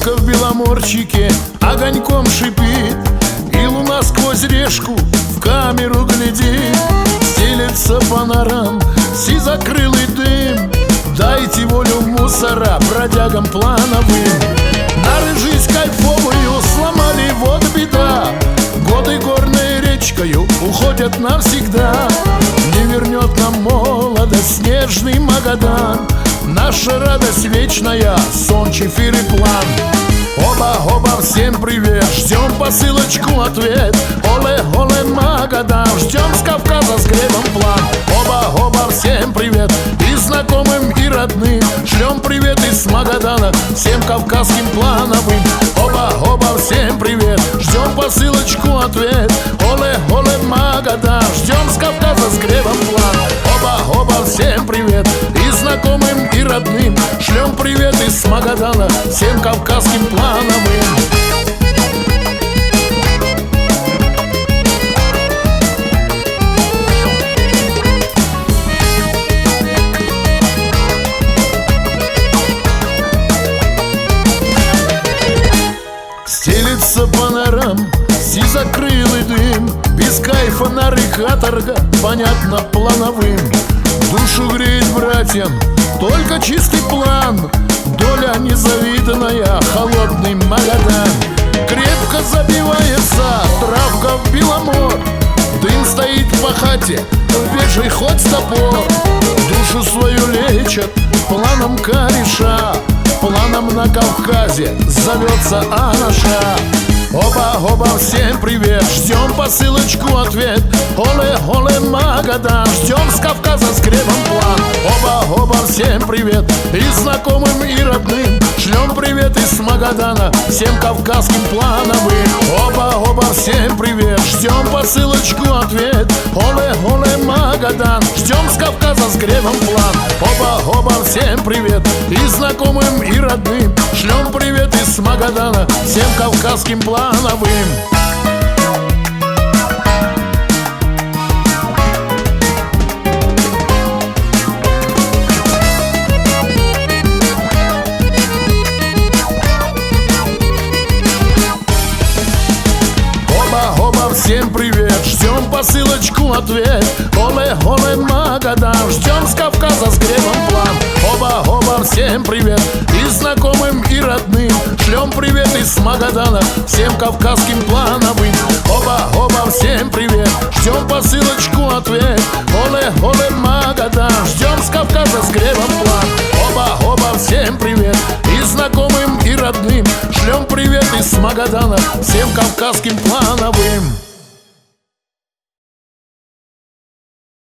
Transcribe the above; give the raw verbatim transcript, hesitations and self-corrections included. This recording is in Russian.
Рыбка в беломорчике огоньком шипит, и луна сквозь решку в камеру глядит. Стелется по норам сизокрылый дым, дайте волю мусора бродягам плановым. Нары жизнь кайфовую сломали, вот беда. Годы горной речкою уходят навсегда. Не вернет нам молодость снежный Магадан, наша радость вечная, сон, чефир и план. Оба-оба, всем привет, ждем посылочку, ответ. Оле-оле, Магадан, ждем с Кавказа с гребом план. Оба-оба, всем привет, и знакомым, и родным. Шлем привет из Магадана всем кавказским плановым. Оба-оба, всем привет, ждем посылочку, ответ. Оле-оле, Магадан, ждем с Кавказа с гребом план. Оба-оба, всем привет, и знакомым, и родным. Шлем привет из Магадана всем кавказским плановым. Стелится по норам сизокрылый дым, без кайфа нары каторга, понятно, плановым. Душу греет братьям только чистый план, доля незавиданная, холодный Магадан. Крепко забивается травка в Беломор, дым стоит по хате, вешай хоть топор. Душу свою лечат планом кореша, планом на Кавказе зовется Анаша. Оба-оба, всем привет, ждем посылочку, ответ. Оле-оле, Магадан, ждем с Кавказа с гребом план. Оба-оба, всем привет, и знакомым, и родным. Шлем привет из Магадана всем кавказским плановым. Оба-оба, всем привет, ждем посылочку, ответ. Оле-оле, Магадан, ждем с Кавказа с гребом план. Оба-оба, всем привет, и знакомым, и родным. Шлем привет из Магадана всем кавказским плановым. Оба-оба, всем привет, ждем посылочку, ответ. Оле-оле, Магадан, ждем с Кавказа с гребом план. Оба-оба, всем привет, и знакомым, и родным. Шлем привет из Магадана всем кавказским плановым. Оба-оба, всем привет, ждем посылочку, ответ. Оле-оле, Магадан, ждем с Кавказа с гребом план. Оба-оба, всем привет, и знакомым, и родным. Шлем привет из Магадана всем кавказским плановым.